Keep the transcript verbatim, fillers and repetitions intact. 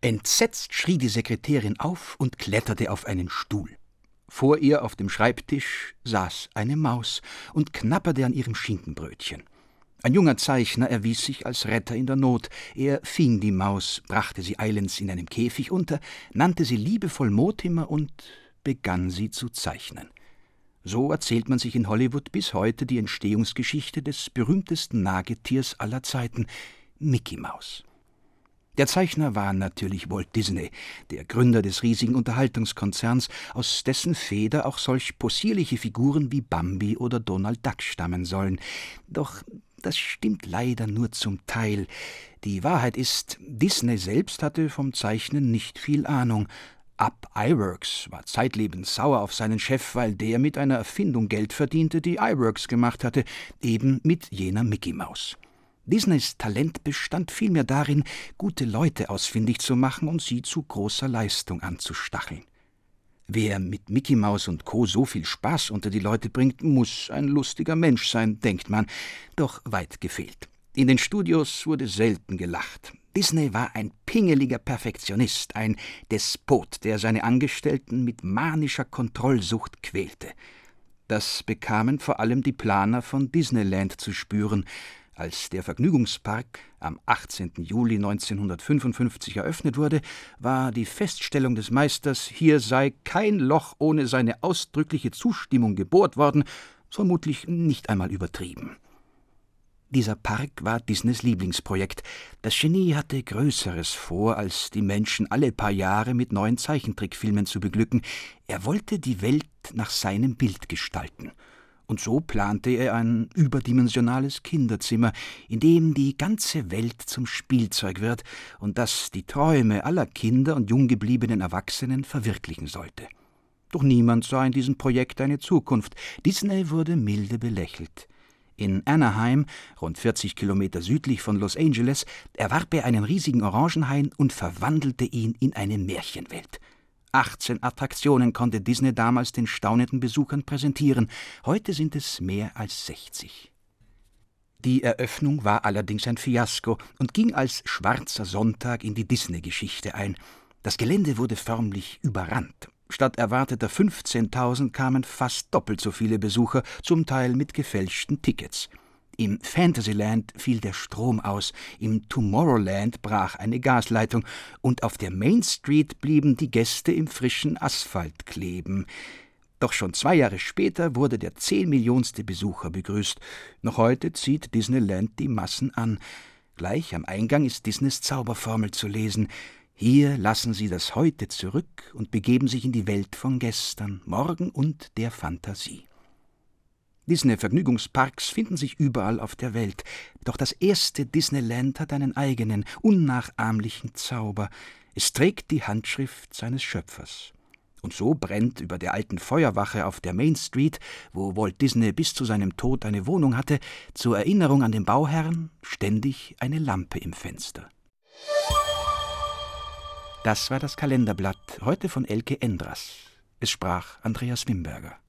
Entsetzt schrie die Sekretärin auf und kletterte auf einen Stuhl. Vor ihr auf dem Schreibtisch saß eine Maus und knapperte an ihrem Schinkenbrötchen. Ein junger Zeichner erwies sich als Retter in der Not. Er fing die Maus, brachte sie eilends in einem Käfig unter, nannte sie liebevoll Mortimer und begann sie zu zeichnen. So erzählt man sich in Hollywood bis heute die Entstehungsgeschichte des berühmtesten Nagetiers aller Zeiten, Mickey Maus. Der Zeichner war natürlich Walt Disney, der Gründer des riesigen Unterhaltungskonzerns, aus dessen Feder auch solch possierliche Figuren wie Bambi oder Donald Duck stammen sollen. Doch das stimmt leider nur zum Teil. Die Wahrheit ist, Disney selbst hatte vom Zeichnen nicht viel Ahnung. Up Iwerks war zeitlebens sauer auf seinen Chef, weil der mit einer Erfindung Geld verdiente, die Iwerks gemacht hatte, eben mit jener Mickey Maus. Disneys Talent bestand vielmehr darin, gute Leute ausfindig zu machen und sie zu großer Leistung anzustacheln. Wer mit Mickey Maus und Co. so viel Spaß unter die Leute bringt, muss ein lustiger Mensch sein, denkt man, doch weit gefehlt. In den Studios wurde selten gelacht. Disney war ein pingeliger Perfektionist, ein Despot, der seine Angestellten mit manischer Kontrollsucht quälte. Das bekamen vor allem die Planer von Disneyland zu spüren. Als der Vergnügungspark am achtzehnten Juli neunzehnhundertfünfundfünfzig eröffnet wurde, war die Feststellung des Meisters, hier sei kein Loch ohne seine ausdrückliche Zustimmung gebohrt worden, vermutlich nicht einmal übertrieben. Dieser Park war Disneys Lieblingsprojekt. Das Genie hatte Größeres vor, als die Menschen alle paar Jahre mit neuen Zeichentrickfilmen zu beglücken. Er wollte die Welt nach seinem Bild gestalten. Und so plante er ein überdimensionales Kinderzimmer, in dem die ganze Welt zum Spielzeug wird und das die Träume aller Kinder und junggebliebenen Erwachsenen verwirklichen sollte. Doch niemand sah in diesem Projekt eine Zukunft. Disney wurde milde belächelt. In Anaheim, rund vierzig Kilometer südlich von Los Angeles, erwarb er einen riesigen Orangenhain und verwandelte ihn in eine Märchenwelt. achtzehn Attraktionen konnte Disney damals den staunenden Besuchern präsentieren. Heute sind es mehr als sechzig. Die Eröffnung war allerdings ein Fiasko und ging als schwarzer Sonntag in die Disney-Geschichte ein. Das Gelände wurde förmlich überrannt. Statt erwarteter fünfzehntausend kamen fast doppelt so viele Besucher, zum Teil mit gefälschten Tickets. Im Fantasyland fiel der Strom aus, im Tomorrowland brach eine Gasleitung und auf der Main Street blieben die Gäste im frischen Asphalt kleben. Doch schon zwei Jahre später wurde der zehnmillionste Besucher begrüßt. Noch heute zieht Disneyland die Massen an. Gleich am Eingang ist Disneys Zauberformel zu lesen. Hier lassen Sie das Heute zurück und begeben sich in die Welt von gestern, morgen und der Fantasie. Disney-Vergnügungsparks finden sich überall auf der Welt, doch das erste Disneyland hat einen eigenen, unnachahmlichen Zauber. Es trägt die Handschrift seines Schöpfers. Und so brennt über der alten Feuerwache auf der Main Street, wo Walt Disney bis zu seinem Tod eine Wohnung hatte, zur Erinnerung an den Bauherrn ständig eine Lampe im Fenster. Das war das Kalenderblatt, heute von Elke Endras. Es sprach Andreas Wimberger.